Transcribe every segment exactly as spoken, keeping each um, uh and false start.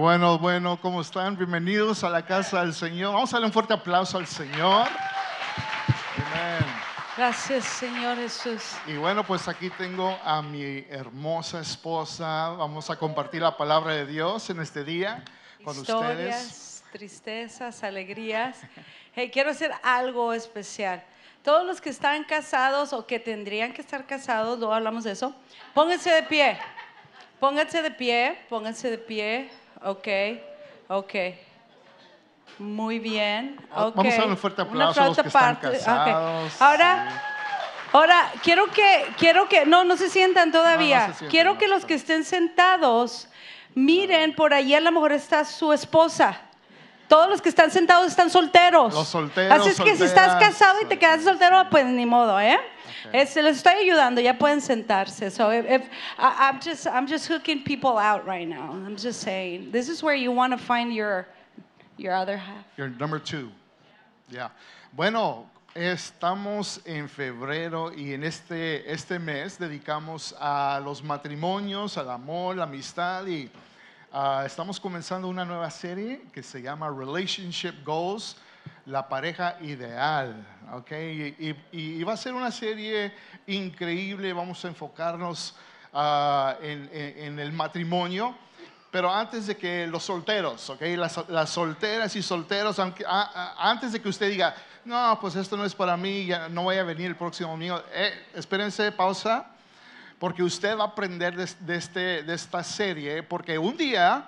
bueno, bueno, ¿cómo están? Bienvenidos a la casa del Señor. Vamos a darle un fuerte aplauso al Señor. Amén. Gracias, Señor Jesús. Y bueno, pues aquí tengo a mi hermosa esposa. Vamos a compartir la palabra de Dios en este día con Historias, ustedes. tristezas, alegrías. Hey, quiero hacer algo especial. Todos los que están casados o que tendrían que estar casados, luego hablamos de eso, pónganse de pie. Pónganse de pie, pónganse de pie. Ok, ok. Muy bien. Okay. Vamos a dar un fuerte aplauso a los que están casados. Okay. Ahora, sí. ahora quiero que, quiero que, no, no se sientan todavía. No, no se sienten, quiero no, que los que estén sentados miren, por allí a lo mejor está su esposa. Todos los que están sentados están solteros. Los solteros, Así es que solteras, si estás casado y te solteros. quedas soltero, pues ni modo, ¿eh? Okay. Este, les estoy ayudando, ya pueden sentarse. So if, if, I, I'm just, I'm just hooking people out right now. I'm just saying, this is where you want to find your, your other half. Your number two. Yeah. Bueno, estamos en febrero y en este, este mes dedicamos a los matrimonios, al amor, la amistad y uh, estamos comenzando una nueva serie que se llama Relationship Goals, la pareja ideal, ¿ok? Y, y, y va a ser una serie increíble, vamos a enfocarnos uh, en, en, en el matrimonio. Pero antes de que los solteros, ¿okay? las, las solteras y solteros, aunque, a, a, antes de que usted diga, no, pues esto no es para mí, ya no voy a venir el próximo domingo, eh, espérense, pausa, porque usted va a aprender de, de, este, de esta serie, porque un día,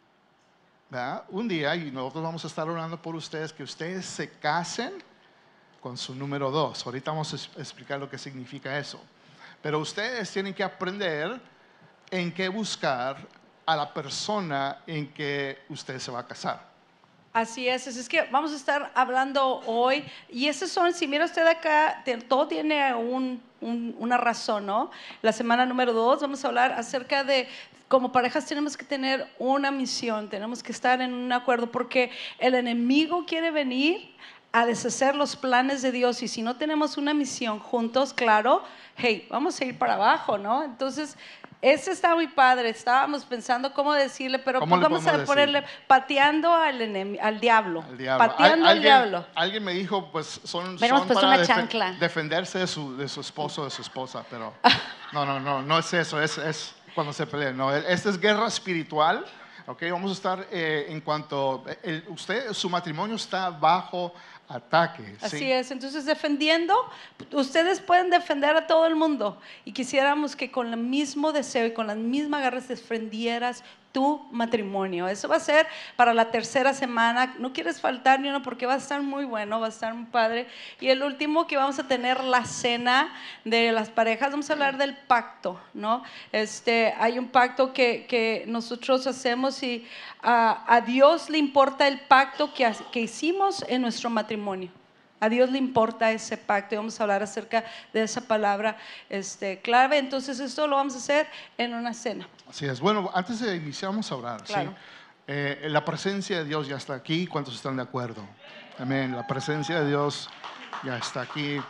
¿verdad? un día, y nosotros vamos a estar orando por ustedes, que ustedes se casen con su número dos. Ahorita vamos a explicar lo que significa eso. Pero ustedes tienen que aprender en qué buscar a la persona en que usted se va a casar. Así es, es que vamos a estar hablando hoy y esos son, si mira usted acá, todo tiene un, un, una razón, ¿no? La semana número dos vamos a hablar acerca de como parejas tenemos que tener una misión, tenemos que estar en un acuerdo porque el enemigo quiere venir a deshacer los planes de Dios y si no tenemos una misión juntos, claro, hey, vamos a ir para abajo, ¿no? Entonces, ese está muy padre, estábamos pensando cómo decirle, pero pues vamos a ponerle decir? pateando al, enem, al diablo, al diablo. pateando al diablo. Alguien me dijo, pues son, son pues para una defen defenderse de su, de su esposo o de su esposa, pero no, no, no, no es eso, es, es cuando se pelean. No, esta es guerra espiritual, ok, vamos a estar eh, en cuanto, el, usted, su matrimonio está bajo ataque. Así ¿sí? es, entonces defendiendo, ustedes pueden defender a todo el mundo y quisiéramos que con el mismo deseo y con las mismas garras defendieras tu matrimonio. Eso va a ser para la tercera semana, no quieres faltar ni uno porque va a estar muy bueno, va a estar muy padre. Y el último que vamos a tener la cena de las parejas, vamos a hablar del pacto, ¿no? Este, hay un pacto que, que nosotros hacemos y a, a Dios le importa el pacto que, que hicimos en nuestro matrimonio. A Dios le importa ese pacto y vamos a hablar acerca de esa palabra este, clave. Entonces esto lo vamos a hacer en una cena. Así es. Bueno, antes de iniciar vamos a orar. Claro. ¿sí? Eh, la presencia de Dios ya está aquí. ¿Cuántos están de acuerdo? Amén. La presencia de Dios ya está aquí.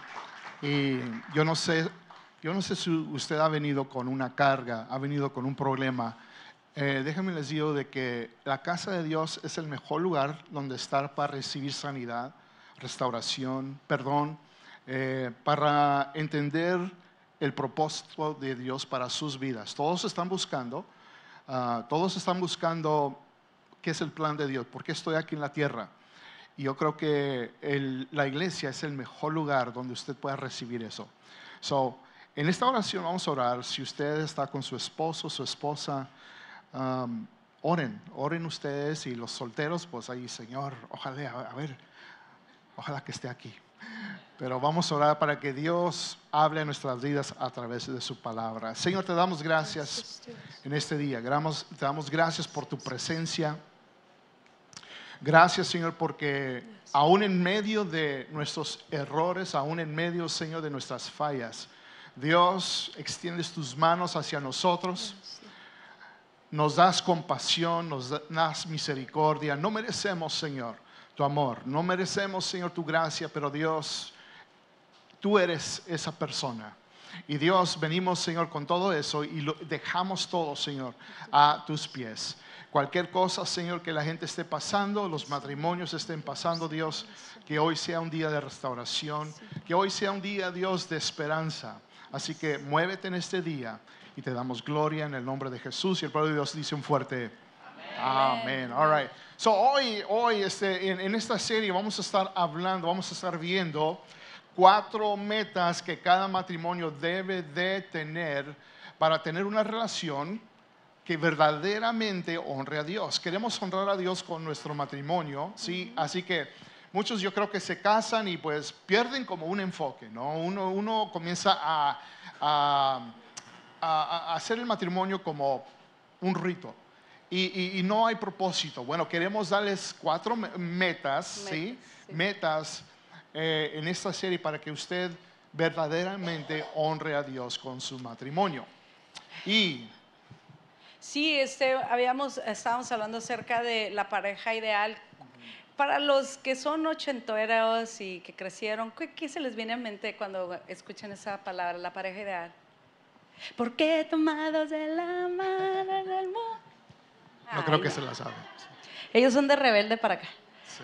Y yo no sé, yo no sé si usted ha venido con una carga, ha venido con un problema. Eh, déjenme les digo de que la casa de Dios es el mejor lugar donde estar para recibir sanidad, restauración, perdón, eh, para entender el propósito de Dios para sus vidas. Todos están buscando, uh, todos están buscando qué es el plan de Dios, por qué estoy aquí en la tierra. Y yo creo que el, la iglesia es el mejor lugar donde usted pueda recibir eso. So, en esta oración vamos a orar. Si usted está con su esposo, su esposa, um, oren, oren ustedes y los solteros, pues ahí, Señor, ojalá, a, a ver, ojalá que esté aquí. Pero vamos a orar para que Dios hable a nuestras vidas a través de su palabra. Señor, te damos gracias en este día. Te damos gracias por tu presencia. Gracias, Señor, porque aún en medio de nuestros errores, aún en medio, Señor, de nuestras fallas, Dios, extiendes tus manos hacia nosotros. Nos das compasión, nos das misericordia. No merecemos, Señor, tu amor. No merecemos, Señor, tu gracia, pero Dios, tú eres esa persona. Y Dios, venimos, Señor, con todo eso y lo dejamos todo, Señor, a tus pies. cualquier cosa, Señor, que la gente esté pasando, los matrimonios estén pasando, Dios, que hoy sea un día de restauración, que hoy sea un día, Dios, de esperanza. Así que muévete en este día y te damos gloria en el nombre de Jesús. Y el pueblo de Dios dice un fuerte amén. All right. So hoy, hoy este, en, en esta serie vamos a estar hablando, vamos a estar viendo cuatro metas que cada matrimonio debe de tener para tener una relación que verdaderamente honre a Dios. Queremos honrar a Dios con nuestro matrimonio, ¿sí? Uh-huh. Así que muchos yo creo que se casan y pues pierden como un enfoque, ¿no? Uno, uno comienza a, a, a, a hacer el matrimonio como un rito y, y, y no hay propósito. Bueno, queremos darles cuatro metas, metas ¿sí? Sí. Metas eh, en esta serie para que usted verdaderamente honre a Dios con su matrimonio. Y sí, este, habíamos, estábamos hablando acerca de la pareja ideal. Para los que son ochenteros y que crecieron, ¿qué, ¿qué se les viene a mente cuando escuchan esa palabra, la pareja ideal? ¿Por qué tomados de la mano en el mundo? No Ay, creo que no. se la saben. Ellos son de rebelde para acá. Sí.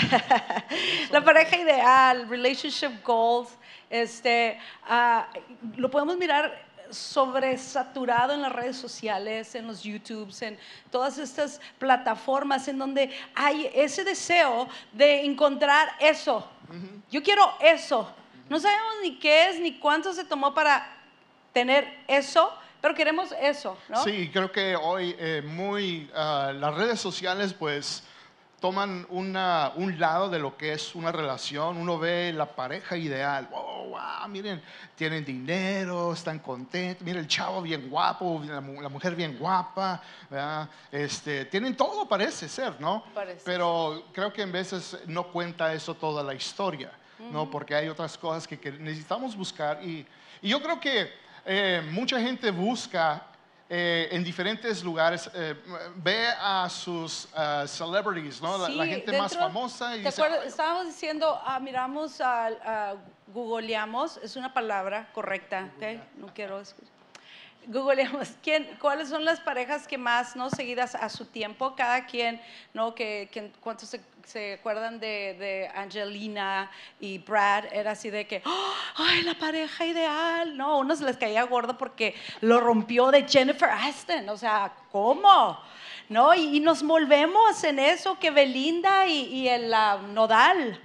La pareja ideal, relationship goals, este, uh, lo podemos mirar sobresaturado en las redes sociales, en los YouTubes, en todas estas plataformas en donde hay ese deseo de encontrar eso. Uh-huh. Yo quiero eso. Uh-huh. No sabemos ni qué es ni cuánto se tomó para tener eso, pero queremos eso, ¿no? Sí, creo que hoy eh, muy uh, las redes sociales pues toman una, un lado de lo que es una relación. Uno ve la pareja ideal. Wow, wow, miren, tienen dinero, están contentos. Miren el chavo bien guapo, la, la mujer bien guapa, ¿verdad? Este, tienen todo, parece ser, ¿no? Parece. Pero creo que en veces no cuenta eso toda la historia, uh-huh. ¿no? Porque hay otras cosas que, que necesitamos buscar. Y, y yo creo que eh, mucha gente busca Eh, en diferentes lugares, eh, ve a sus uh, celebrities, ¿no? La, sí, la gente dentro, más famosa. Y ¿te dice, acuerdas? Estábamos diciendo, ah, miramos, a, a, googleamos, es una palabra correcta, ¿okay? No quiero escuchar. Googleamos, ¿quién, ¿cuáles son las parejas que más, no, seguidas a su tiempo? Cada quien, ¿no? Que, que, ¿Cuántos se, se acuerdan de, de Angelina y Brad? Era así de que, oh, ¡ay, la pareja ideal! No, uno se les caía gordo porque lo rompió de Jennifer Aniston. O sea, ¿cómo? ¿No? Y, y nos volvemos en eso, que Belinda y, y el uh, Nodal.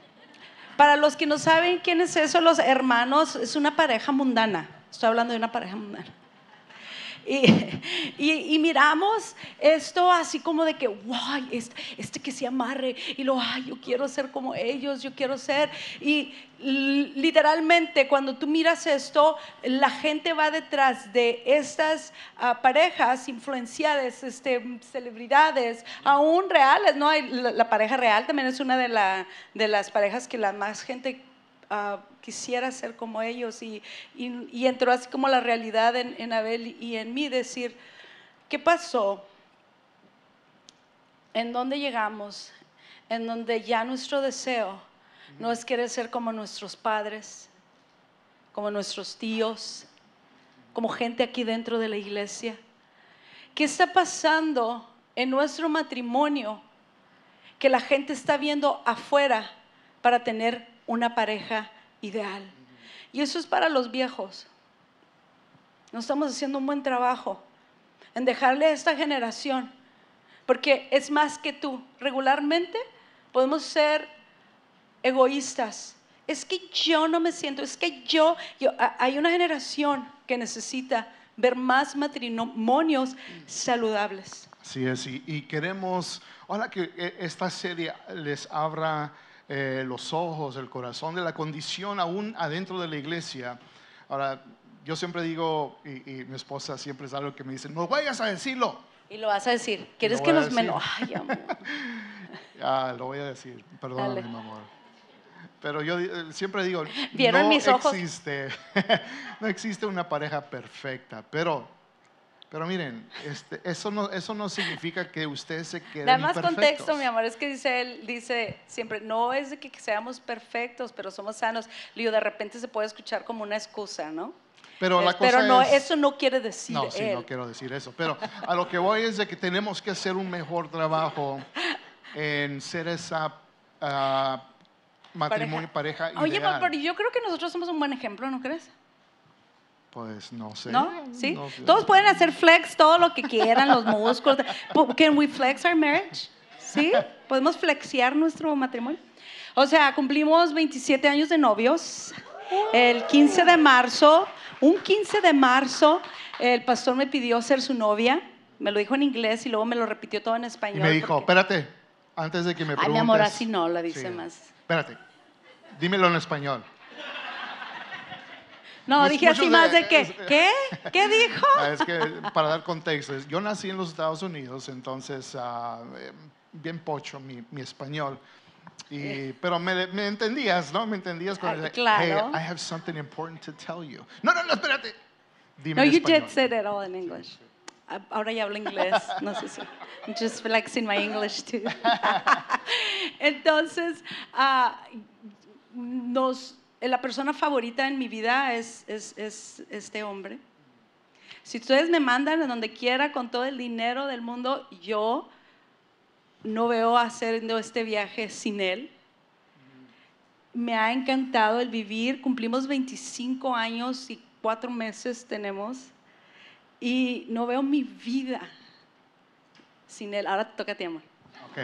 Para los que no saben quién es eso, los hermanos, es una pareja mundana. Estoy hablando de una pareja mundana. Y, y, y miramos esto así como de que, wow, este, este que se amarre y lo, ay, yo quiero ser como ellos, yo quiero ser. Y literalmente cuando tú miras esto, la gente va detrás de estas uh, parejas influenciadas, este, celebridades, aún reales, ¿no? La, la pareja real también es una de, la, de las parejas que la más gente Uh, quisiera ser como ellos y, y, y entró así como la realidad en, en Abel y en mí, decir, ¿qué pasó? ¿En dónde llegamos? En donde ya nuestro deseo no es querer ser como nuestros padres, como nuestros tíos, como gente aquí dentro de la iglesia. ¿Qué está pasando en nuestro matrimonio que la gente está viendo afuera para tener una pareja ideal? Y eso es para los viejos. No estamos haciendo un buen trabajo en dejarle a esta generación, porque es más que tú. Regularmente podemos ser egoístas. Es que yo no me siento, es que yo, yo hay una generación que necesita ver más matrimonios saludables. Así es, y, y queremos, ahora que esta serie les abra Eh, los ojos, el corazón de la condición aún adentro de la iglesia. Ahora, yo siempre digo, y, y mi esposa siempre es algo que me dice, no vayas a decirlo. Y lo vas a decir. ¿Quieres que nos menos? Ay, amor. Ah, lo voy a decir, perdóname, mi amor. Pero yo eh, siempre digo, ¿vieron no mis ojos? existe, no existe una pareja perfecta, pero Pero miren, este, eso, no, eso no significa que ustedes se queden Da más imperfectos. contexto, mi amor, es que dice él, dice siempre, no es de que seamos perfectos, pero somos sanos. Lío, de repente se puede escuchar como una excusa, ¿no? Pero la Eh, pero cosa no, es- eso no quiere decir No, sí, él. no quiero decir eso. Pero a lo que voy es de que tenemos que hacer un mejor trabajo en ser esa ah, matrimonio, pareja, Oye, ideal. pero yo creo que nosotros somos un buen ejemplo, ¿no crees? Pues no sé. ¿No? ¿Sí? No sé. Todos pueden hacer flex, todo lo que quieran, los músculos. Can we flex our marriage? ¿Sí? ¿Podemos flexear nuestro matrimonio? O sea, cumplimos veintisiete años de novios. El quince de marzo, un quince de marzo, el pastor me pidió ser su novia. Me lo dijo en inglés y luego me lo repitió todo en Y español. me dijo, porque- espérate, antes de que me Ay, preguntes. mi amor, así no, la dice Sí, más. Espérate, dímelo en español. No, Much- dije así muchos más de- de que, es- ¿qué? ¿Qué dijo? Ah, Es que para dar contexto, yo nací en los Estados Unidos, entonces ah, eh, bien pocho mi, mi español. Y, pero me, me entendías, ¿no? Me entendías con Ah, el, claro. hey, I have something important to tell you. No, no, no, espérate. Dime No, en you español. did say it all in English. Ah, Ahora ya hablo inglés, no sé si. I'm just flexing my English too. Entonces, ah, nos, la persona favorita en mi vida es, es, es este hombre. Si ustedes me mandan a donde quiera con todo el dinero del mundo, yo no veo haciendo este viaje sin él. Me ha encantado el vivir. Cumplimos veinticinco años y cuatro meses tenemos. Y no veo mi vida sin él. Ahora te toca a ti, amor. Ok.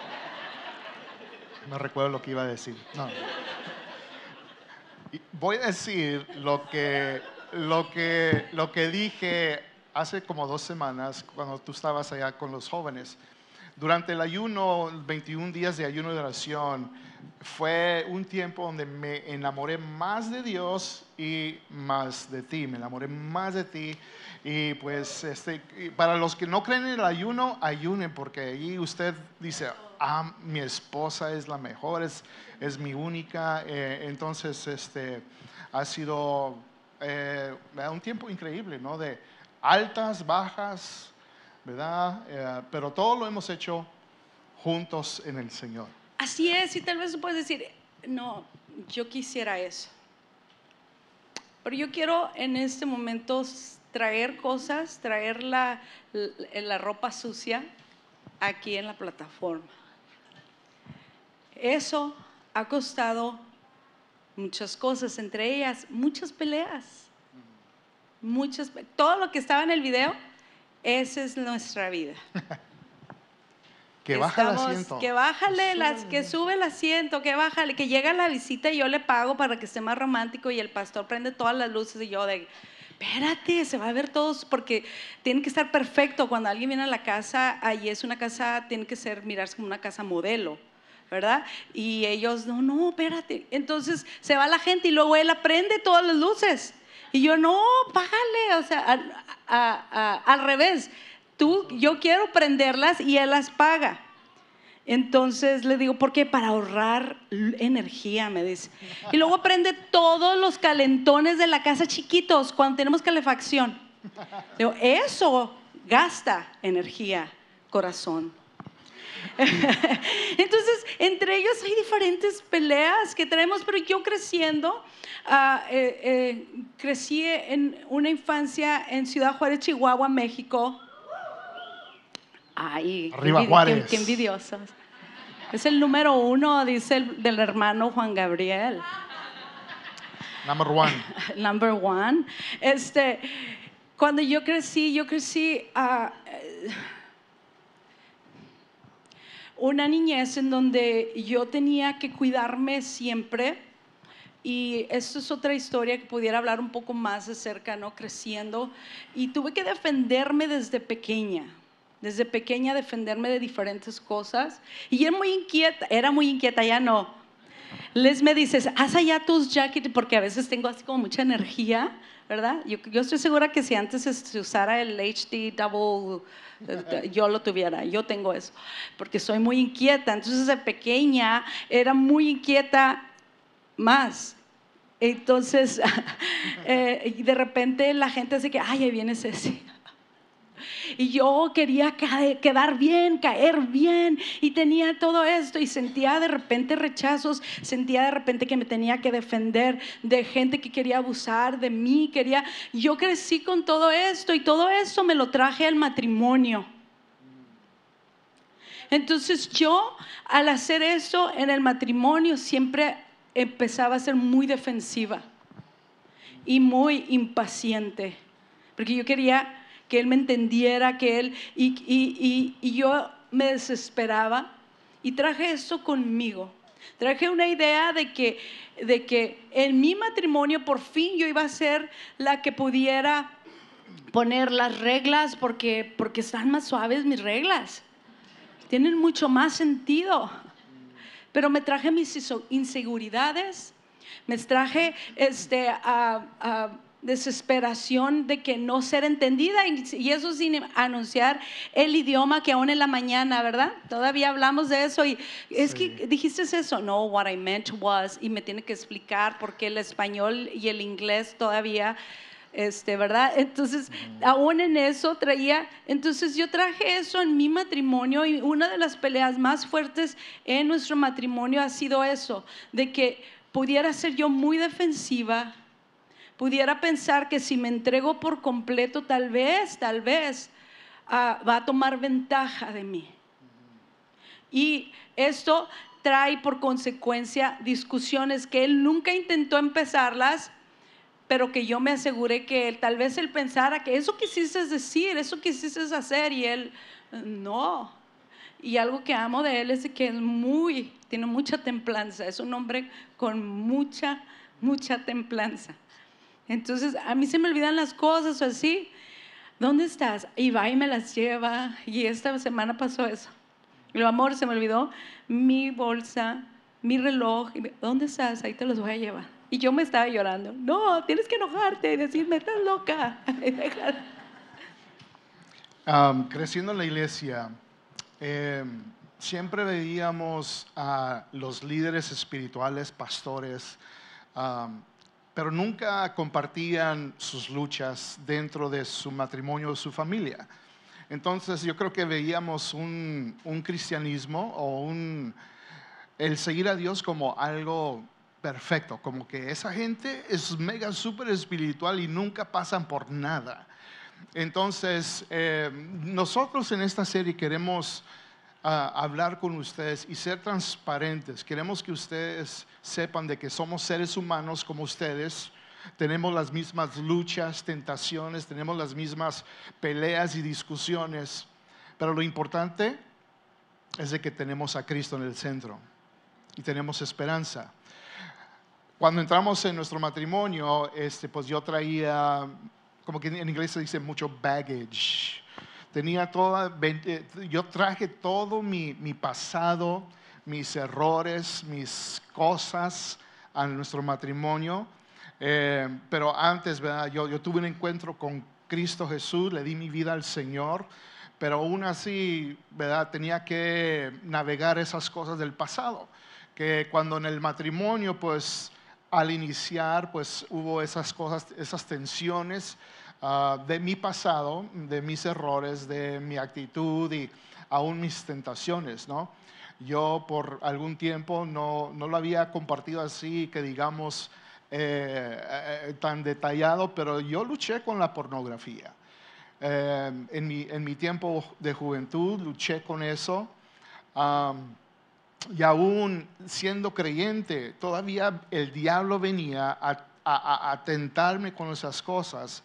No recuerdo lo que iba a decir. No. Y voy a decir lo que, lo, que, lo que dije hace como dos semanas cuando tú estabas allá con los jóvenes. Durante el ayuno, veintiún días de ayuno de oración, fue un tiempo donde me enamoré más de Dios y más de ti. Me enamoré más de ti. Y pues este, y para los que no creen en el ayuno, ayunen, porque allí usted dice, ah, mi esposa es la mejor, es, es mi única. Eh, entonces este, ha sido eh, un tiempo increíble, ¿no? De altas, bajas, ¿verdad? Eh, pero todo lo hemos hecho juntos en el Señor. Así es, y tal vez tú puedes decir, no, yo quisiera eso. Pero yo quiero en este momento traer cosas, traer la, la, la ropa sucia aquí en la plataforma. Eso ha costado muchas cosas, entre ellas muchas peleas. Muchas, todo lo que estaba en el video, esa es nuestra vida. Que baja el Estamos- asiento. Que bájale, las, que sube el asiento, que bájale, que llega la visita y yo le pago para que esté más romántico y el pastor prende todas las luces y yo de, espérate, se va a ver todos, porque tiene que estar perfecto. Cuando alguien viene a la casa, ahí es una casa, tiene que ser, mirarse como una casa modelo, ¿verdad? Y ellos, no, no, espérate. Entonces se va la gente y luego él aprende todas las luces. Y yo, no, págale, o sea, al, a- a- al revés. Tú, yo quiero prenderlas y él las paga. Entonces le digo, ¿por qué? Para ahorrar l- energía, me dice. Y luego prende todos los calentones de la casa chiquitos cuando tenemos calefacción. Digo, eso gasta energía, corazón. Entonces, entre ellos hay diferentes peleas que tenemos, pero yo creciendo, ah, eh, eh, crecí en una infancia en Ciudad Juárez, Chihuahua, México. Ay, qué Arriba envidi- Juárez. Qué, qué envidiosos. Es el número uno, dice el del hermano Juan Gabriel. Number one. Number one. Este, cuando yo crecí, yo crecí a una niñez en donde yo tenía que cuidarme siempre. Y esto es otra historia que pudiera hablar un poco más acerca, ¿no? Creciendo. Y tuve que defenderme desde pequeña. Desde pequeña defenderme de diferentes cosas. Y era muy inquieta, era muy inquieta, ya no. Les me dices, haz allá tus jackets, porque a veces tengo así como mucha energía, ¿verdad? Yo, yo estoy segura que si antes se usara el H D Double, eh, yo lo tuviera, yo tengo eso, porque soy muy inquieta. Entonces, de pequeña era muy inquieta más. Entonces, eh, y de repente la gente hace que, ay, ahí viene Ceci. Y yo quería quedar bien, caer bien, y tenía todo esto, y sentía de repente rechazos, sentía de repente que me tenía que defender de gente que quería abusar de mí, quería, yo crecí con todo esto, y todo esto me lo traje al matrimonio. Entonces yo, al hacer eso en el matrimonio, siempre empezaba a ser muy defensiva y muy impaciente, porque yo quería que él me entendiera, que él, y, y, y, y yo me desesperaba, y traje esto conmigo. Traje una idea de que, de que en mi matrimonio por fin yo iba a ser la que pudiera poner las reglas, porque, porque están más suaves mis reglas, tienen mucho más sentido. Pero me traje mis inseguridades, me traje este, a, a desesperación de que no ser entendida, y eso sin anunciar el idioma, que aún en la mañana, ¿verdad? Todavía hablamos de eso, y es sí. que dijiste eso, no, what I meant was, y me tiene que explicar porque el español y el inglés todavía, este, ¿verdad? Entonces, mm. aún en eso traía, entonces yo traje eso en mi matrimonio, y una de las peleas más fuertes en nuestro matrimonio ha sido eso, de que pudiera ser yo muy defensiva, pudiera pensar que si me entrego por completo, tal vez, tal vez, uh, va a tomar ventaja de mí. Y esto trae por consecuencia discusiones que él nunca intentó empezarlas, pero que yo me aseguré que él, tal vez él pensara que eso quisiste decir, eso quisiste hacer, y él, no. Y algo que amo de él es que es muy, tiene mucha templanza, es un hombre con mucha, mucha templanza. Entonces, a mí se me olvidan las cosas o así. ¿Dónde estás? Y va y me las lleva. Y esta semana pasó eso. Y lo, amor, se me olvidó mi bolsa, mi reloj. ¿Dónde estás? Ahí te los voy a llevar. Y yo me estaba llorando. No, tienes que enojarte y decirme, estás loca. um, creciendo en la iglesia, eh, siempre veíamos a los líderes espirituales, pastores, um, pero nunca compartían sus luchas dentro de su matrimonio o su familia. Entonces yo creo que veíamos un, un cristianismo o un, el seguir a Dios como algo perfecto, como que esa gente es mega súper espiritual y nunca pasan por nada. Entonces eh, nosotros en esta serie queremos uh, hablar con ustedes y ser transparentes. Queremos que ustedes sepan de que somos seres humanos como ustedes, tenemos las mismas luchas, tentaciones, tenemos las mismas peleas y discusiones, pero lo importante es de que tenemos a Cristo en el centro y tenemos esperanza. Cuando entramos en nuestro matrimonio, este, pues yo traía, como que en inglés se dice mucho baggage. Tenía toda, yo traje todo mi, mi pasado, mis errores, mis cosas a nuestro matrimonio. Eh, pero antes, ¿verdad? Yo, yo tuve un encuentro con Cristo Jesús, le di mi vida al Señor, pero aún así, ¿verdad? Tenía que navegar esas cosas del pasado, que cuando en el matrimonio, pues al iniciar, pues hubo esas cosas, esas tensiones uh, de mi pasado, de mis errores, de mi actitud y aún mis tentaciones, ¿no? Yo por algún tiempo no, no lo había compartido así, que digamos, eh, eh, tan detallado, pero yo luché con la pornografía. Eh, en, mi, en mi tiempo de juventud luché con eso. Um, y aún siendo creyente, todavía el diablo venía a, a, a tentarme con esas cosas.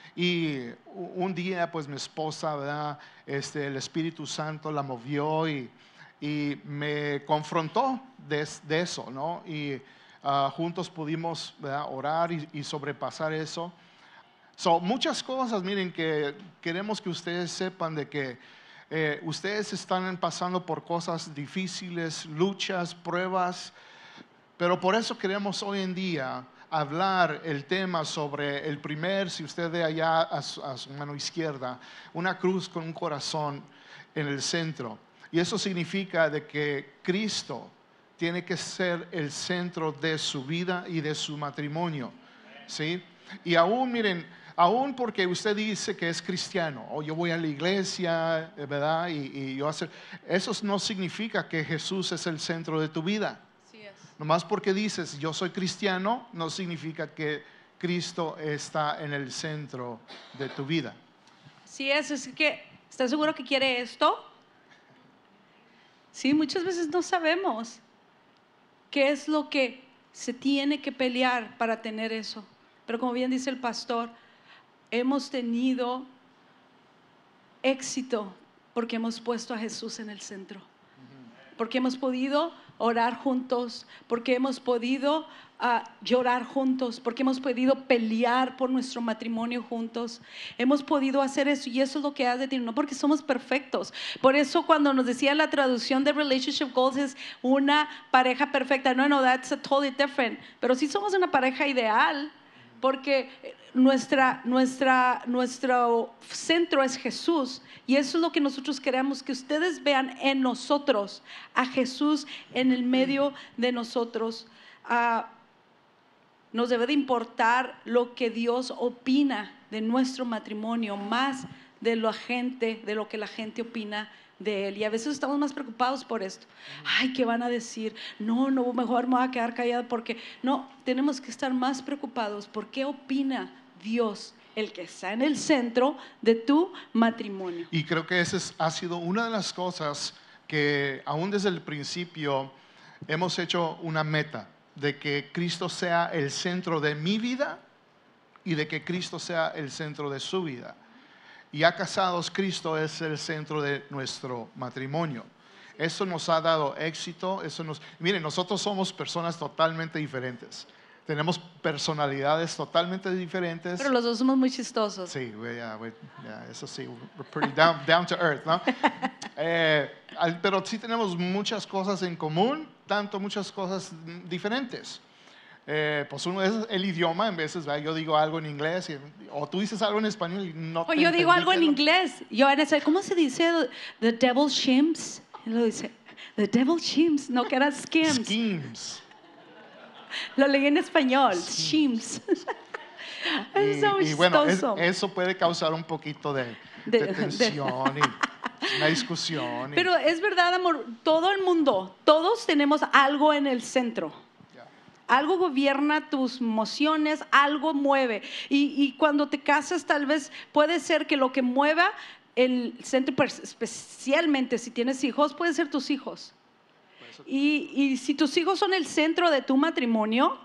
Y un día, pues mi esposa, ¿verdad? Este, el Espíritu Santo la movió y, y me confrontó de, de eso, ¿no? Y uh, juntos pudimos, ¿verdad? Orar y, y sobrepasar eso. So, muchas cosas, miren, que queremos que ustedes sepan de que eh, ustedes están pasando por cosas difíciles, luchas, pruebas, pero por eso queremos hoy en día hablar el tema sobre el primer, si usted ve allá a su, a su mano izquierda, una cruz con un corazón en el centro. Y eso significa de que Cristo tiene que ser el centro de su vida y de su matrimonio, ¿sí? Y aún, miren, Aún porque usted dice que es cristiano, o yo voy a la iglesia, eh, ¿verdad? Y, y yo hacer, eso no significa que Jesús es el centro de tu vida. Así es. Nomás porque dices yo soy cristiano, no significa que Cristo está en el centro de tu vida. Así es, es que, ¿estás seguro que quiere esto? Sí, muchas veces no sabemos qué es lo que se tiene que pelear para tener eso. Pero como bien dice el pastor, hemos tenido éxito porque hemos puesto a Jesús en el centro. Porque hemos podido orar juntos, porque hemos podido uh, llorar juntos, porque hemos podido pelear por nuestro matrimonio juntos. Hemos podido hacer eso y eso es lo que hace, no porque somos perfectos. Por eso cuando nos decía la traducción de Relationship Goals es una pareja perfecta. No, no, that's a totally different. Pero sí somos una pareja ideal. Porque nuestra, nuestra, nuestro centro es Jesús y eso es lo que nosotros queremos, que ustedes vean en nosotros, a Jesús en el medio de nosotros. Uh, nos debe de importar lo que Dios opina de nuestro matrimonio, más de la gente, de lo que la gente opina de él. Y a veces estamos más preocupados por esto. Ay, ¿qué van a decir? No, no, mejor me voy a quedar callada porque no, tenemos que estar más preocupados por qué opina Dios, el que está en el centro de tu matrimonio. Y creo que esa es, ha sido una de las cosas que aún desde el principio hemos hecho una meta de que Cristo sea el centro de mi vida y de que Cristo sea el centro de su vida. Y ya casados, Cristo es el centro de nuestro matrimonio. Eso nos ha dado éxito. Eso nos, miren, nosotros somos personas totalmente diferentes. Tenemos personalidades totalmente diferentes. Pero los dos somos muy chistosos. Sí, yeah, yeah, eso sí, we're pretty down, down to earth, ¿no? eh, pero sí tenemos muchas cosas en común, tanto muchas cosas diferentes. Eh, pues uno es el idioma, en veces ¿verdad? Yo digo algo en inglés y, o tú dices algo en español y no o te yo digo algo en lo... inglés. Yo en ese, ¿cómo se dice? The devil shims. Y lo dice, the devil shims, no que era skims. Schemes. Lo leí en español, shims. Es so y, y bueno, es, chistoso. eso puede causar un poquito de, de, de tensión de... y una discusión. Y... Pero es verdad, amor, todo el mundo, todos tenemos algo en el centro. Algo gobierna tus emociones, algo mueve. Y, y cuando te casas, tal vez puede ser que lo que mueva el centro, especialmente si tienes hijos, puede ser tus hijos. Y, y si tus hijos son el centro de tu matrimonio,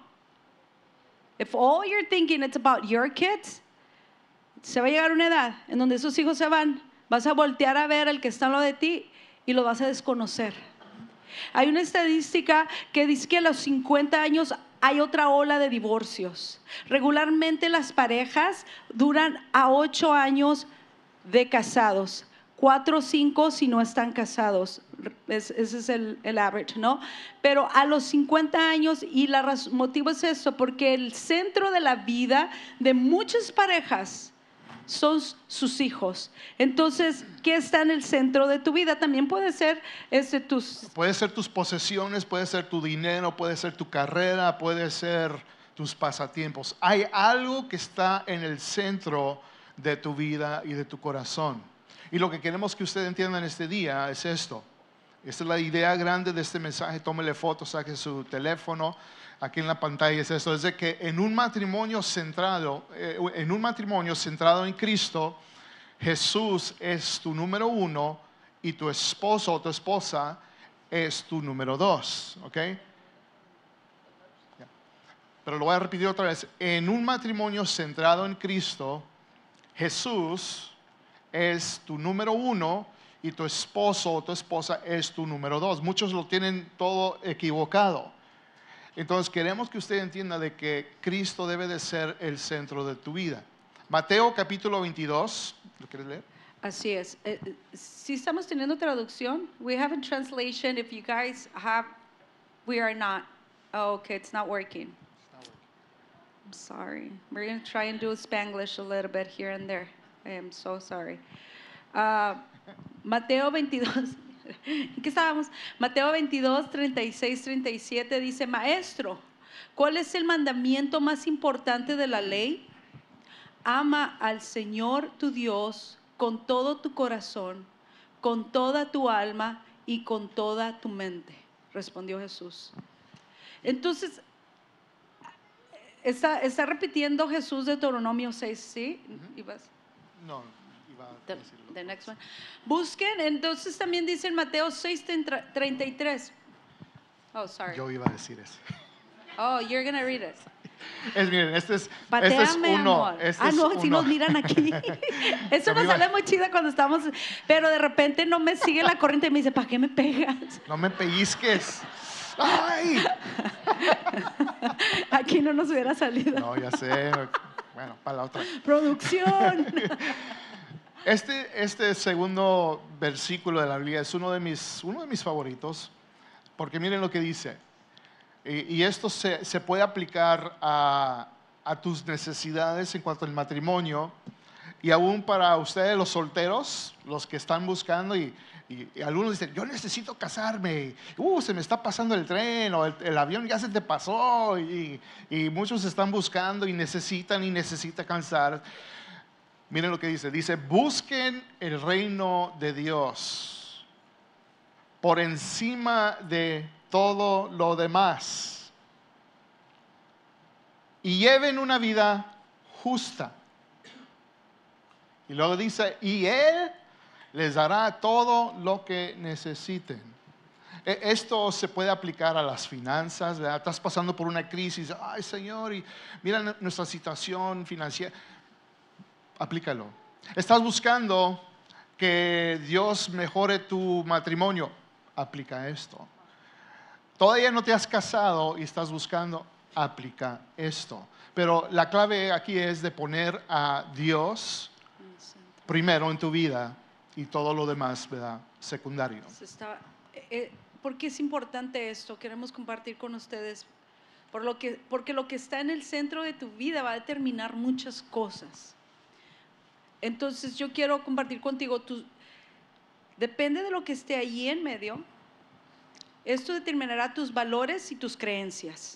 if all you're thinking it's about your kids, se va a llegar a una edad en donde esos hijos se van, vas a voltear a ver al que está en lo de ti y lo vas a desconocer. Hay una estadística que dice que a los cincuenta años hay otra ola de divorcios. Regularmente las parejas duran a ocho años de casados, cuatro o cinco si no están casados. Es, ese es el, el average, ¿no? Pero a los cincuenta años, y el motivo es eso, porque el centro de la vida de muchas parejas son sus hijos. Entonces, ¿qué está en el centro de tu vida? También puede ser este, tus... Puede ser tus posesiones, puede ser tu dinero, puede ser tu carrera, puede ser tus pasatiempos. Hay algo que está en el centro de tu vida y de tu corazón. Y lo que queremos que usted entienda en este día es esto. Esta es la idea grande de este mensaje. Tómele foto, saque su teléfono. Aquí en la pantalla es esto, es de que en un matrimonio centrado, eh, en un matrimonio centrado en Cristo, Jesús es tu número uno y tu esposo o tu esposa es tu número dos, ¿ok? Pero lo voy a repetir otra vez. En un matrimonio centrado en Cristo, Jesús es tu número uno y tu esposo o tu esposa es tu número dos. Muchos lo tienen todo equivocado. Entonces queremos que usted entienda de que Cristo debe de ser el centro de tu vida. Mateo capítulo veintidós, ¿lo quieres leer? Así es. Eh, si estamos teniendo traducción, we have a translation. If you guys have, we are not. Oh, okay, it's not working. It's not working. I'm sorry. We're going to try and do Spanglish a little bit here and there. I am so sorry. Uh, Mateo veintidós. ¿En qué estábamos? Mateo veintidós, treinta y seis, treinta y siete dice, Maestro, ¿cuál es el mandamiento más importante de la ley? ama al Señor tu Dios con todo tu corazón, con toda tu alma y con toda tu mente, respondió Jesús. Entonces, está, está repitiendo Jesús Deuteronomio seis, ¿sí? Uh-huh. ¿Ibas? No, iba a The, decirlo. the next one. Busquen, entonces también dice en Mateo seis treinta y tres. Oh, sorry. Yo iba a decir eso. Oh, you're going to read it. Es, miren, este es, este es Pateame, uno. amor. Este ah, es no, uno. si nos miran aquí. Eso nos iba... sale muy chida cuando estamos, pero de repente no me sigue la corriente y me dice, ¿para qué me pegas? No me pellizques. ¡Ay! Aquí no nos hubiera salido. No, ya sé. Bueno, para la otra. Producción. Este, este segundo versículo de la Biblia es uno de mis, uno de mis favoritos, porque miren lo que dice. Y, y esto se, se puede aplicar a, a tus necesidades en cuanto al matrimonio, y aún para ustedes los solteros, los que están buscando, y, y, y algunos dicen, yo necesito casarme, uh, se me está pasando el tren, o el, el avión ya se te pasó, y, y muchos están buscando y necesitan y necesitan casar. Miren lo que dice, dice, busquen el reino de Dios por encima de todo lo demás y lleven una vida justa. Y luego dice, y Él les dará todo lo que necesiten. Esto se puede aplicar a las finanzas, ¿verdad? Estás pasando por una crisis, ay Señor, y mira nuestra situación financiera. Aplícalo. Estás buscando que Dios mejore tu matrimonio. Aplica esto. Todavía no te has casado y estás buscando. Aplica esto. Pero la clave aquí es de poner a Dios primero en tu vida y todo lo demás, ¿verdad? Secundario. Está, eh, ¿por qué es importante esto? Queremos compartir con ustedes. Por lo que, porque lo que está en el centro de tu vida va a determinar muchas cosas. Entonces yo quiero compartir contigo, tu, depende de lo que esté ahí en medio, esto determinará tus valores y tus creencias,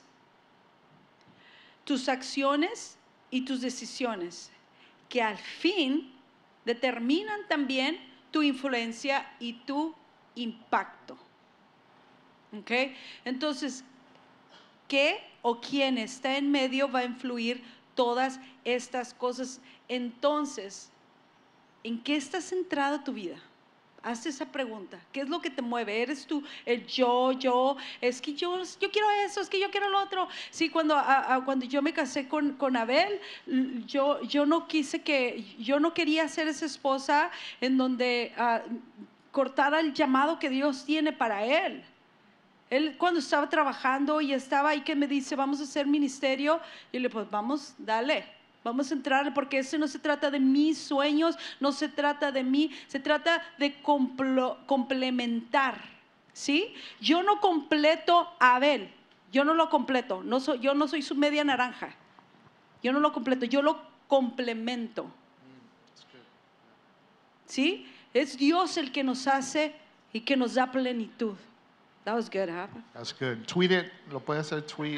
tus acciones y tus decisiones, que al fin determinan también tu influencia y tu impacto. ¿Ok? Entonces, ¿qué o quién está en medio va a influir todas estas cosas? Entonces, ¿en qué está centrada tu vida? Hazte esa pregunta. ¿Qué es lo que te mueve? ¿Eres tú el yo, yo? Es que yo, yo quiero eso, es que yo quiero lo otro. Sí, cuando, a, a, cuando yo me casé con, con Abel, yo, yo no quise que, yo no quería ser esa esposa en donde uh, cortara el llamado que Dios tiene para él. Él cuando estaba trabajando y estaba ahí que me dice, vamos a hacer ministerio, y le pues vamos, dale. Vamos a entrar porque ese no se trata de mis sueños, no se trata de mí, se trata de complo, complementar, ¿sí? Yo no completo a Abel, yo no lo completo, no soy, yo no soy su media naranja, yo no lo completo, yo lo complemento, ¿sí? Es Dios el que nos hace y que nos da plenitud. That was good, huh? That's good. Tweet it, lo puede hacer tweet.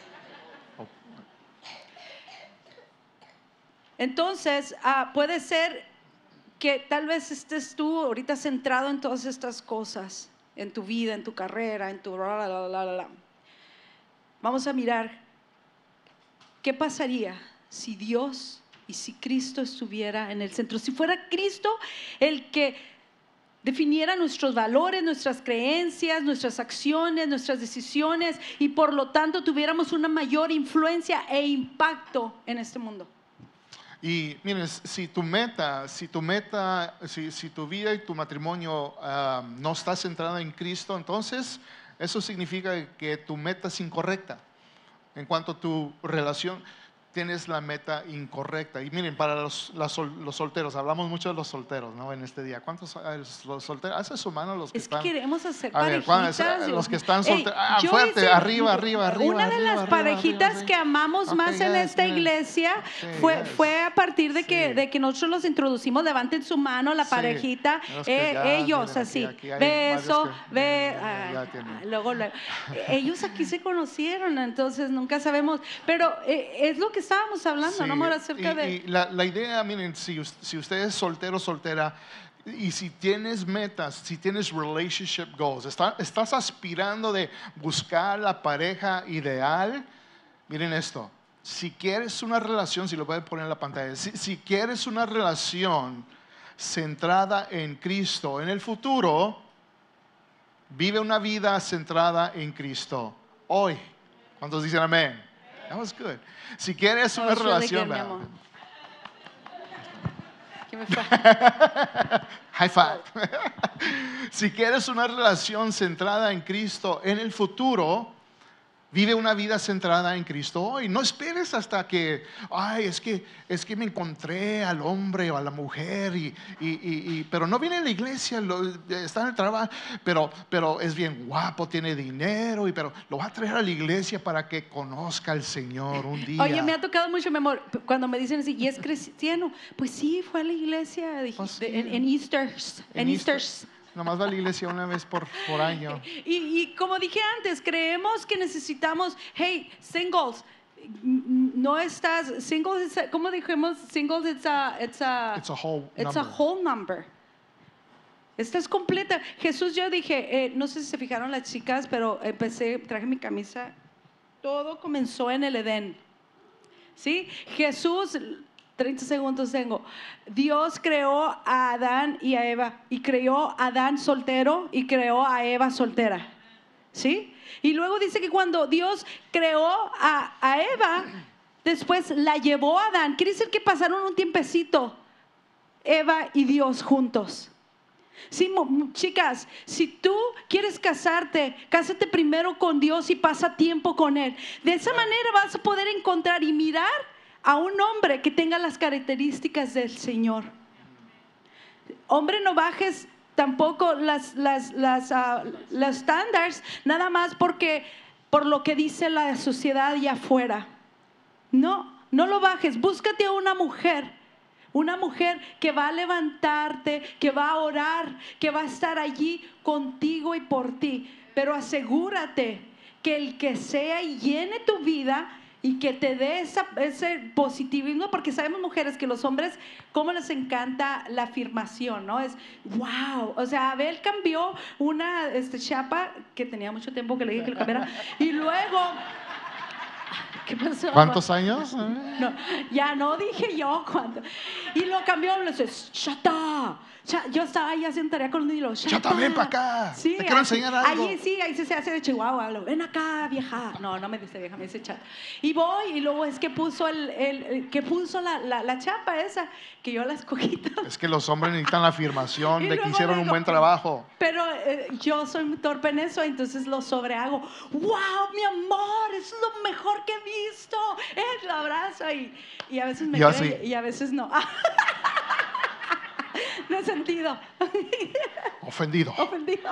Entonces, uh, puede ser que tal vez estés tú ahorita centrado en todas estas cosas, en tu vida, en tu carrera, en tu... La, la, la, la. Vamos a mirar qué pasaría si Dios y si Cristo estuviera en el centro. Si fuera Cristo el que definiera nuestros valores, nuestras creencias, nuestras acciones, nuestras decisiones, y por lo tanto tuviéramos una mayor influencia e impacto en este mundo. Y miren, si tu meta, si tu meta, si, si tu vida y tu matrimonio uh, no está centrada en Cristo, entonces eso significa que tu meta es incorrecta. En cuanto a tu relación, tienes la meta incorrecta. Y miren, para los, los, los solteros, hablamos mucho de los solteros, ¿no? En este día. ¿Cuántos los solteros? Hace su mano los que es están. Que queremos hacer a ver, parejitas. Los que están solteros. Hey, ah, fuerte, hice, arriba, arriba, arriba. Una de arriba, las arriba, parejitas arriba, que amamos okay, más yes, en esta yes. iglesia Okay, fue, yes. fue a partir de que, sí. de que nosotros los introducimos. Levanten su mano, la sí. parejita. Eh, ya, ellos miren, así. aquí, aquí Beso, que, ve. ya, ya, Ah, ya luego, luego. Ellos aquí se conocieron, entonces nunca sabemos. Pero eh, es lo que estábamos hablando, Sí, no amor, acerca y, de... y la, la idea, miren, si, us- si usted es soltero, soltera, y si tienes metas, si tienes relationship goals, está- estás aspirando de buscar la pareja ideal, miren esto, si quieres una relación, si lo pueden poner en la pantalla, si, si quieres una relación centrada en Cristo, en el futuro, vive una vida centrada en Cristo hoy. ¿Cuántos dicen amén? That was good. Si quieres una That was really relación, good, mi ¿verdad? amor. Give me five. High five. Si quieres una relación centrada en Cristo en el futuro, vive una vida centrada en Cristo hoy. No esperes hasta que, ay, es que, es que me encontré al hombre o a la mujer, y, y, y- y- pero no viene a la iglesia, lo- está en el trabajo, pero, pero es bien guapo, tiene dinero, y, pero lo va a traer a la iglesia para que conozca al Señor un día. Oye, me ha tocado mucho, mi amor, p- cuando me dicen así, ¿y es cristiano? Pues sí, fue a la iglesia dije, Pues de- sí. en, en Easters, en, Easter- Easters. Nomás va a la iglesia una vez por, por año. Y, y como dije antes, creemos que necesitamos, hey, singles, n- no estás, singles, it's a- ¿cómo dijimos? Singles, it's a, it's a, It's a whole it's a number. whole number. Estás completa. Jesús, yo dije, eh, no sé si se fijaron las chicas, pero empecé, traje mi camisa. Todo comenzó en el Edén. ¿Sí? Jesús, treinta segundos tengo. Dios creó a Adán y a Eva. Y creó a Adán soltero y creó a Eva soltera. ¿Sí? Y luego dice que cuando Dios creó a, a Eva, después la llevó a Adán. Quiere decir que pasaron un tiempecito Eva y Dios juntos. Sí, mo- chicas, si tú quieres casarte, cásate primero con Dios y pasa tiempo con Él. De esa manera vas a poder encontrar y mirar a un hombre que tenga las características del Señor. Hombre, no bajes tampoco las, las, las, ah, los estándares, nada más porque por lo que dice la sociedad allá afuera. No, no lo bajes, búscate a una mujer. Una mujer que va a levantarte, que va a orar, que va a estar allí contigo y por ti. Pero asegúrate que el que sea y llene tu vida y que te dé esa, ese positivismo, porque sabemos mujeres que los hombres, cómo les encanta la afirmación, ¿no? Es, wow, o sea, Abel cambió una este, chapa que tenía mucho tiempo que le dije que lo cambiara, y luego... ¿Qué pasó? ¿Cuántos años? No, ya no dije yo cuánto. Y lo cambió, le dice, Chata. Cha- Yo estaba ahí haciendo tarea con un hilo. Chata, ven pa' acá. Sí, Te quiero así- enseñar algo. Ahí sí, ahí sí se hace de Chihuahua. lo, Ven acá, vieja. No, no me dice vieja, me dice chata. Y voy, y luego es que puso, el, el- el- que puso la, la, la chapa esa, que yo la escogí. Es que los hombres necesitan la afirmación Y de que luego hicieron un digo, buen trabajo. Pero eh, yo soy muy torpe en eso, entonces lo sobrehago. ¡Wow, mi amor! Es lo mejor que he visto. Es lo abrazo y, y a veces me Yo cree sí. y a veces no. No he sentido. Ofendido. Ofendido.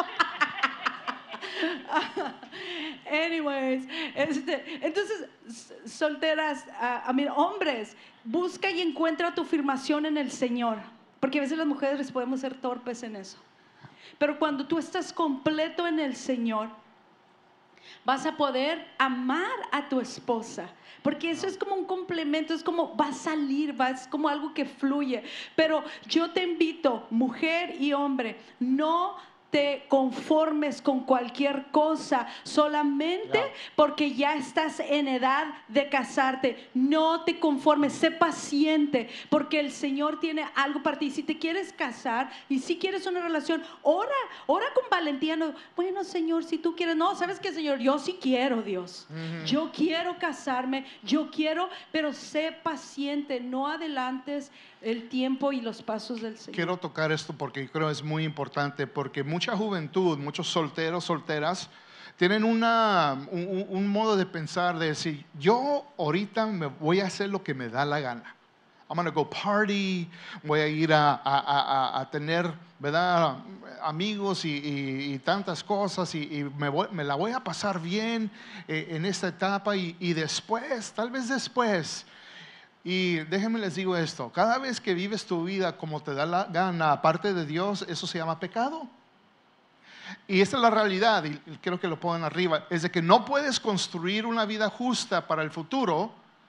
Anyways, este, entonces, s- solteras, a mí, hombres, busca y encuentra tu afirmación en el Señor. Porque a veces las mujeres podemos ser torpes en eso. Pero cuando tú estás completo en el Señor, vas a poder amar a tu esposa. Porque eso es como un complemento, es como va a salir, va, es como algo que fluye. Pero yo te invito, mujer y hombre, no te conformes con cualquier cosa solamente Ya. porque ya estás en edad de casarte. No te conformes, sé paciente porque el Señor tiene algo para ti. Si te quieres casar y si quieres una relación, ora, ora con valentía. No, bueno, Señor, si tú quieres, no, ¿sabes qué, Señor? Yo sí quiero, Dios. Ujú. Yo quiero casarme, yo quiero, pero sé paciente, no adelantes el tiempo y los pasos del Señor. Quiero tocar esto porque creo es muy importante, porque mucha juventud, muchos solteros, solteras, tienen una, un, un- un modo de pensar de decir, yo ahorita me voy a hacer lo que me da la gana. I'm gonna go party, voy a ir a, a- a- a tener, ¿verdad? Amigos y, y- y tantas cosas, y, y me, voy- me la voy a pasar bien eh, en esta etapa, y, y después, tal vez después. Y déjenme les digo esto, cada vez que vives tu vida como te da la gana, aparte de Dios, eso se llama pecado. Y esa es la realidad, y quiero que lo pongan arriba, es de que no puedes construir una vida justa para el futuro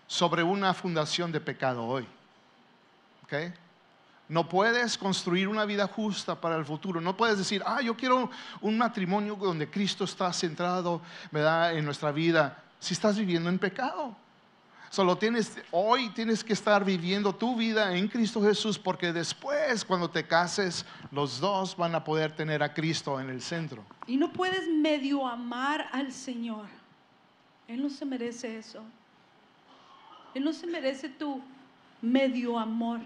sobre una fundación de pecado hoy. ¿Okay? No puedes construir una vida justa para el futuro. No puedes decir, ah, yo quiero un matrimonio donde Cristo está centrado, ¿verdad?, en nuestra vida, si estás viviendo en pecado. Solo tienes, hoy tienes que estar viviendo tu vida en Cristo Jesús, porque después, cuando te cases, los dos van a poder tener a Cristo en el centro. Y no puedes medio amar al Señor. Él no se merece eso. Él no se merece tu medio amor.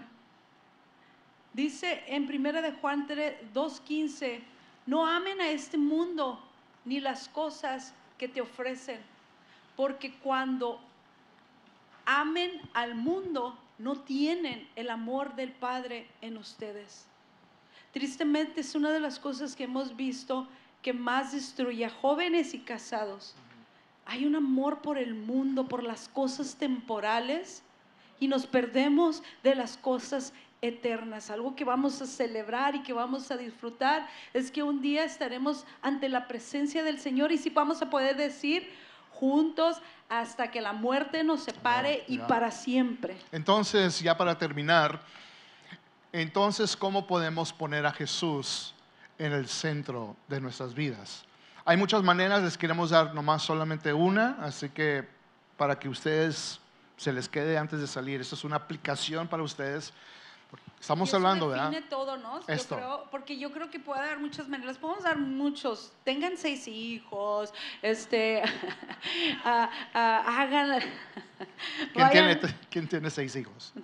Dice en primera de Juan dos quince, no amen a este mundo ni las cosas que te ofrecen, porque cuando amen al mundo, no tienen el amor del Padre en ustedes. Tristemente es una de las cosas que hemos visto que más destruye a jóvenes y casados. Hay un amor por el mundo, por las cosas temporales, y nos perdemos de las cosas eternas. Algo que vamos a celebrar y que vamos a disfrutar es que un día estaremos ante la presencia del Señor y sí vamos a poder decir juntos hasta que la muerte nos separe y para siempre. Entonces, ya para terminar, entonces, ¿cómo podemos poner a Jesús en el centro de nuestras vidas? Hay muchas maneras, les queremos dar nomás solamente una, así que para que ustedes se les quede antes de salir, esta es una aplicación para ustedes. Estamos y eso hablando, define ¿verdad? todo, ¿no? Yo Esto. creo, porque yo creo que puede haber muchas maneras, podemos dar muchos, tengan seis hijos, este, ah, ah, hagan, ¿Quién vayan, tiene, ¿Quién tiene seis hijos?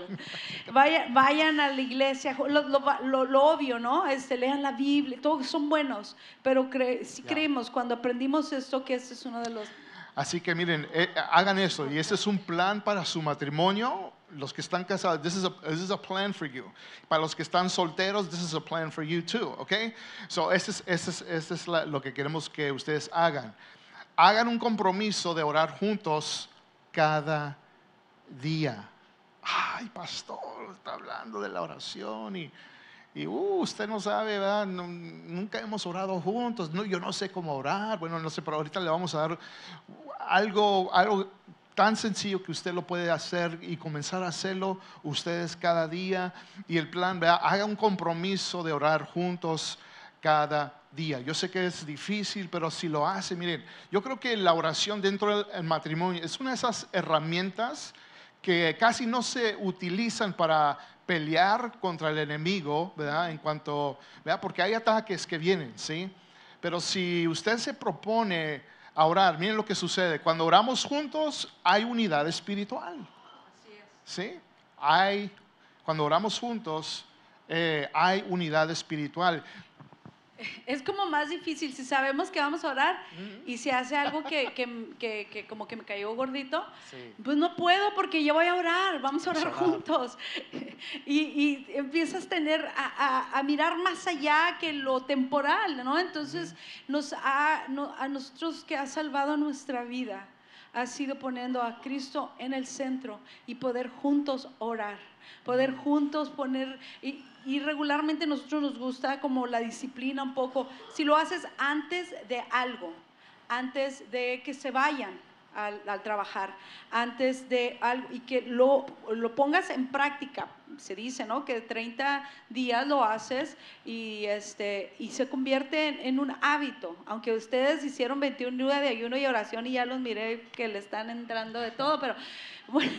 vayan, vayan a la iglesia, lo, lo, lo, lo obvio, ¿no? Este, lean la Biblia, todos son buenos, pero cre, si Ya. creemos cuando aprendimos esto que este es uno de los... Así que miren, eh, hagan eso, y ese es un plan para su matrimonio. Los que están casados, this is, a, this is a plan for you. Para los que están solteros, this is a plan for you too, okay? So, este es, este es, este es la, lo que queremos que ustedes hagan. Hagan un compromiso de orar juntos cada día. Ay, pastor, está hablando de la oración y, y uh, usted no sabe, ¿verdad? No, nunca hemos orado juntos. No, yo no sé cómo orar. Bueno, no sé, pero ahorita le vamos a dar algo, algo tan sencillo que usted lo puede hacer y comenzar a hacerlo ustedes cada día. Y el plan, ¿verdad? Haga un compromiso de orar juntos cada día. Yo sé que es difícil, pero si lo hace, miren, yo creo que la oración dentro del matrimonio es una de esas herramientas que casi no se utilizan para pelear contra el enemigo, ¿verdad? En cuanto, ¿verdad? Porque hay ataques que vienen, ¿sí? Pero si usted se propone a orar, miren lo que sucede. Cuando oramos juntos, hay unidad espiritual. Así es. ¿Sí? Hay, cuando oramos juntos, eh, hay unidad espiritual. Es como más difícil si sabemos que vamos a orar y se hace algo que, que, que, que como que me cayó gordito, Sí. pues no puedo porque yo voy a orar, vamos a orar, Vamos a orar. juntos. Y, y empiezas a tener, a, a, a mirar más allá que lo temporal, ¿no? Entonces, nos ha, no, a nosotros que ha salvado nuestra vida, ha sido poniendo a Cristo en el centro y poder juntos orar, poder juntos poner... Y, Y regularmente a nosotros nos gusta como la disciplina un poco. Si lo haces antes de algo, antes de que se vayan al, al trabajar, antes de algo, y que lo, lo pongas en práctica. Se dice, ¿no?, que treinta días lo haces y, este, y se convierte en, en un hábito. Aunque ustedes hicieron veintiún días de ayuno y oración y ya los miré que le están entrando de todo, pero bueno,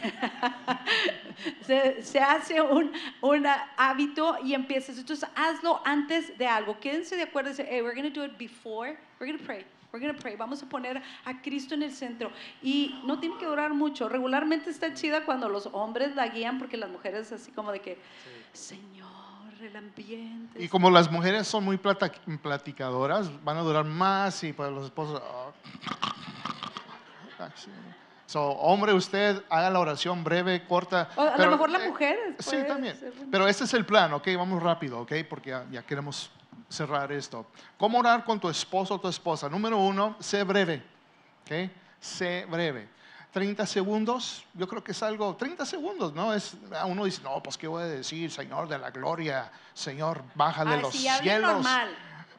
se, se hace un, un hábito y empiezas. Entonces hazlo antes de algo. Quédense de acuerdo y dice, hey, we're going to do it before, we're going to pray. We're going to pray. Vamos a poner a Cristo en el centro. Y no tiene que durar mucho. Regularmente está chida cuando los hombres la guían, porque las mujeres así como de que, sí, Señor, el ambiente. Y como las mujeres son muy plata- platicadoras, van a durar más, y para los esposos... oh. Sí. So, hombre, usted haga la oración breve, corta. O a pero, lo mejor la eh, mujer. Sí, también. Pero ese es el plan, ¿ok? Vamos rápido, ¿ok? Porque ya, ya queremos cerrar esto. ¿Cómo orar con tu esposo o tu esposa? Número uno, sé breve, ¿ok? Sé breve. treinta segundos, yo creo que es algo, treinta segundos, ¿no? Es, uno dice, no, pues, ¿qué voy a decir? Señor de la gloria, Señor, baja de Ay, los sí, hable cielos. normal.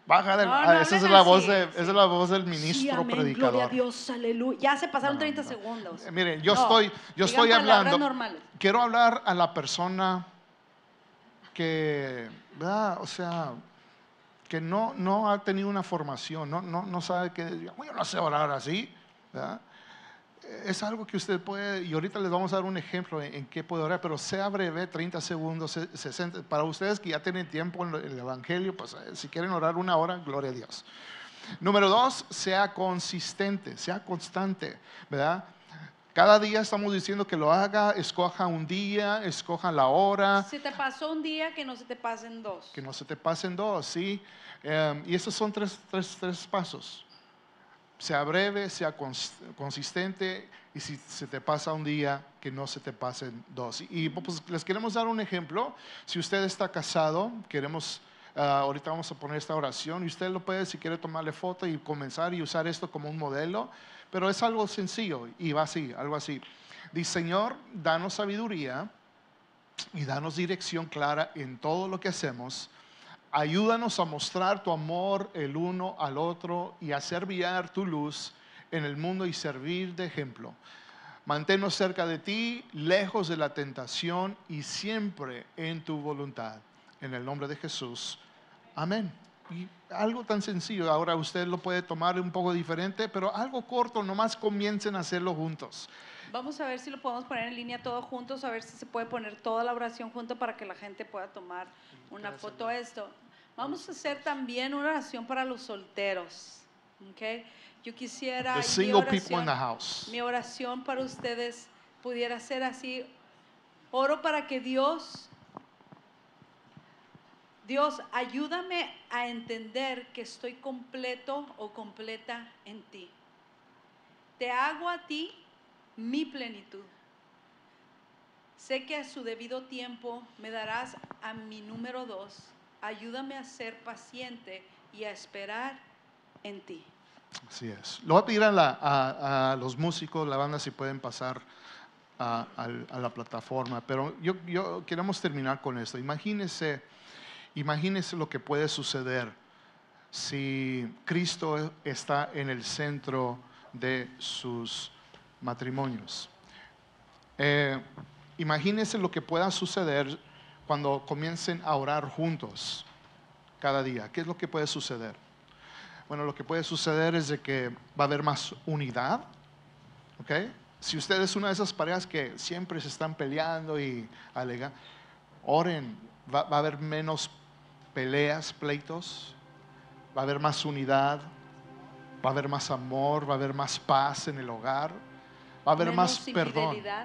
Baja, No, ah, no esa es hablen la así, voz de, sí. esa es la voz del Sí, ministro amén, predicador. gloria a Dios, aleluya. Ya se pasaron No, treinta no. segundos. Eh, Miren, yo No, estoy, yo digan estoy palabras hablando. normales. Quiero hablar a la persona que, ¿verdad? O sea, que no, no ha tenido una formación, no, no, no sabe que, yo no sé orar así, ¿verdad? Es algo que usted puede, y ahorita les vamos a dar un ejemplo en, en qué puede orar, pero sea breve, treinta segundos, sesenta. Para ustedes que ya tienen tiempo en el Evangelio, pues si quieren orar una hora, gloria a Dios. Número dos, sea consistente, sea constante, ¿verdad? Cada día estamos diciendo que lo haga, escoja un día, escoja la hora. Si te pasó un día, que no se te pasen dos. Que no se te pasen dos, ¿sí? Um, y esos son tres, tres, tres pasos. Sea breve, sea cons consistente, y si se te pasa un día, que no se te pasen dos. Y, y pues les queremos dar un ejemplo. Si usted está casado, queremos, uh, ahorita vamos a poner esta oración, y usted lo puede, si quiere, tomarle foto y comenzar y usar esto como un modelo, pero es algo sencillo, y va así, algo así. Dice: Señor, danos sabiduría y danos dirección clara en todo lo que hacemos. Ayúdanos a mostrar tu amor el uno al otro y a hacer brillar tu luz en el mundo y servir de ejemplo. Manténnos cerca de ti, lejos de la tentación y siempre en tu voluntad. En el nombre de Jesús. Amén. Y algo tan sencillo, ahora usted lo puede tomar un poco diferente, pero algo corto, nomás comiencen a hacerlo juntos. Vamos a ver si lo podemos poner en línea todos juntos, a ver si se puede poner toda la oración junto para que la gente pueda tomar una foto de esto. Vamos a hacer también una oración para los solteros. ¿Okay? Yo quisiera, The mi single people in oración, the house. mi oración para ustedes pudiera ser así. Oro para que Dios, Dios, ayúdame a entender que estoy completo o completa en ti. Te hago a ti mi plenitud. Sé que a su debido tiempo me darás a mi número dos. Ayúdame a ser paciente y a esperar en ti. Así es. Lo voy a pedir a, la, a, a los músicos, la banda, si pueden pasar a, a, a la plataforma. Pero yo, yo queremos terminar con esto. Imagínense, imagínense lo que puede suceder si Cristo está en el centro de sus matrimonios. Eh, imagínense lo que pueda suceder cuando comiencen a orar juntos cada día. ¿Qué es lo que puede suceder? Bueno, lo que puede suceder es de que va a haber más unidad, ¿ok? Si usted es una de esas parejas que siempre se están peleando y alegan, oren, va, va a haber menos peleas, pleitos, va a haber más unidad, va a haber más amor, va a haber más paz en el hogar, va a haber Menos más perdón. infidelidad.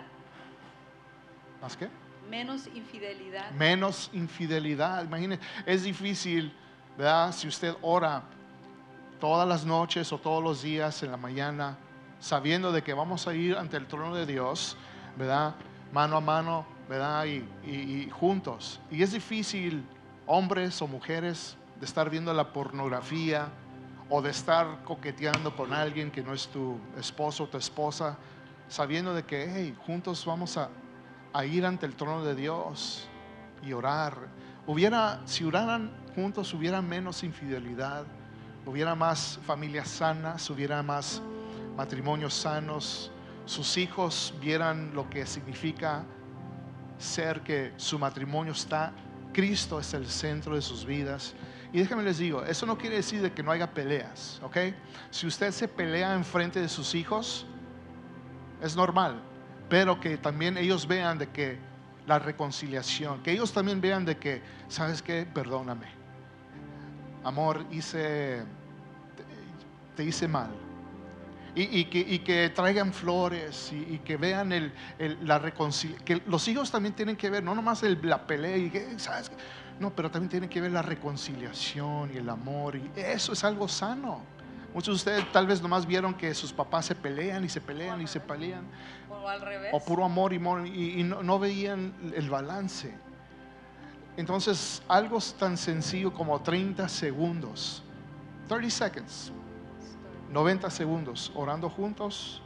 ¿Más qué? Menos infidelidad. Menos infidelidad. Imagínese, es difícil, ¿verdad? Si usted ora todas las noches o todos los días en la mañana, sabiendo de que vamos a ir ante el trono de Dios, ¿verdad? Mano a mano, ¿verdad? Y, y, y juntos. Y es difícil, hombres o mujeres, de estar viendo la pornografía o de estar coqueteando con alguien que no es tu esposo o tu esposa, sabiendo de que, hey, juntos vamos a, a ir ante el trono de Dios y orar. Hubiera, si oraran juntos, hubiera menos infidelidad, hubiera más familias sanas, hubiera más matrimonios sanos, sus hijos vieran lo que significa ser que su matrimonio está, Cristo es el centro de sus vidas. Y déjenme les digo, eso no quiere decir de que no haya peleas, ¿ok? Si usted se pelea en frente de sus hijos, es normal, pero que también ellos vean de que la reconciliación, que ellos también vean de que, ¿sabes qué? Perdóname. Amor, hice, te, te hice mal. Y, y, que, y que traigan flores y, y que vean el, el, la reconciliación. Que los hijos también tienen que ver, no nomás el, la pelea, y que, ¿sabes? No, pero también tienen que ver la reconciliación y el amor. Y eso es algo sano. Muchos de ustedes tal vez nomás vieron que sus papás se pelean y se pelean y se pelean. O al revés. O puro amor y, y, y no, no veían el balance. Entonces, algo tan sencillo como treinta segundos, thirty seconds, noventa segundos, orando juntos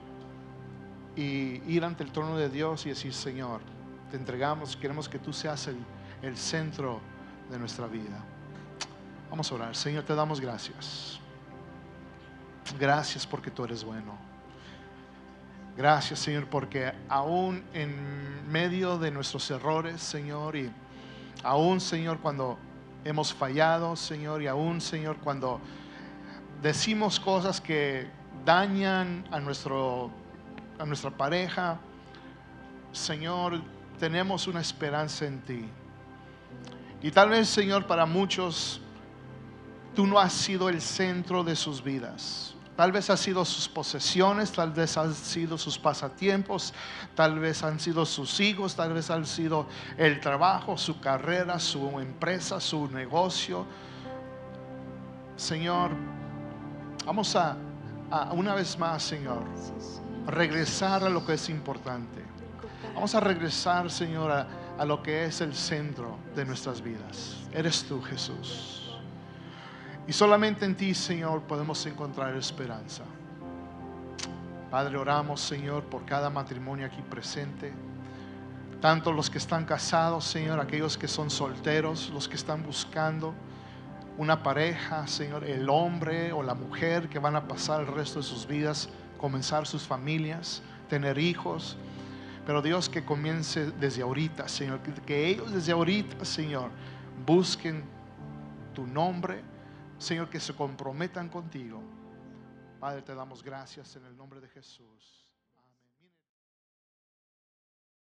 y ir ante el trono de Dios y decir: Señor, te entregamos, queremos que tú seas el, el centro de nuestra vida. Vamos a orar. Señor, te damos gracias. Gracias porque tú eres bueno. Gracias, Señor, porque aún en medio de nuestros errores, Señor, y aún, Señor, cuando hemos fallado, Señor, y aún, Señor, cuando decimos cosas que dañan a, nuestro, a nuestra pareja, Señor, tenemos una esperanza en ti. Y tal vez, Señor, para muchos tú no has sido el centro de sus vidas. Tal vez han sido sus posesiones, tal vez han sido sus pasatiempos, tal vez han sido sus hijos, tal vez han sido el trabajo, su carrera, su empresa, su negocio. Señor, vamos a, a una vez más, Señor, regresar a lo que es importante. Vamos a regresar, Señor, a, a lo que es el centro de nuestras vidas. Eres tú, Jesús. Y solamente en ti, Señor, podemos encontrar esperanza. Padre, oramos, Señor, por cada matrimonio aquí presente. Tanto los que están casados, Señor, aquellos que son solteros, los que están buscando una pareja, Señor, el hombre o la mujer que van a pasar el resto de sus vidas, comenzar sus familias, tener hijos. Pero Dios, que comience desde ahorita, Señor, que, que ellos desde ahorita, Señor, busquen tu nombre, Señor, que se comprometan contigo. Padre, te damos gracias en el nombre de Jesús.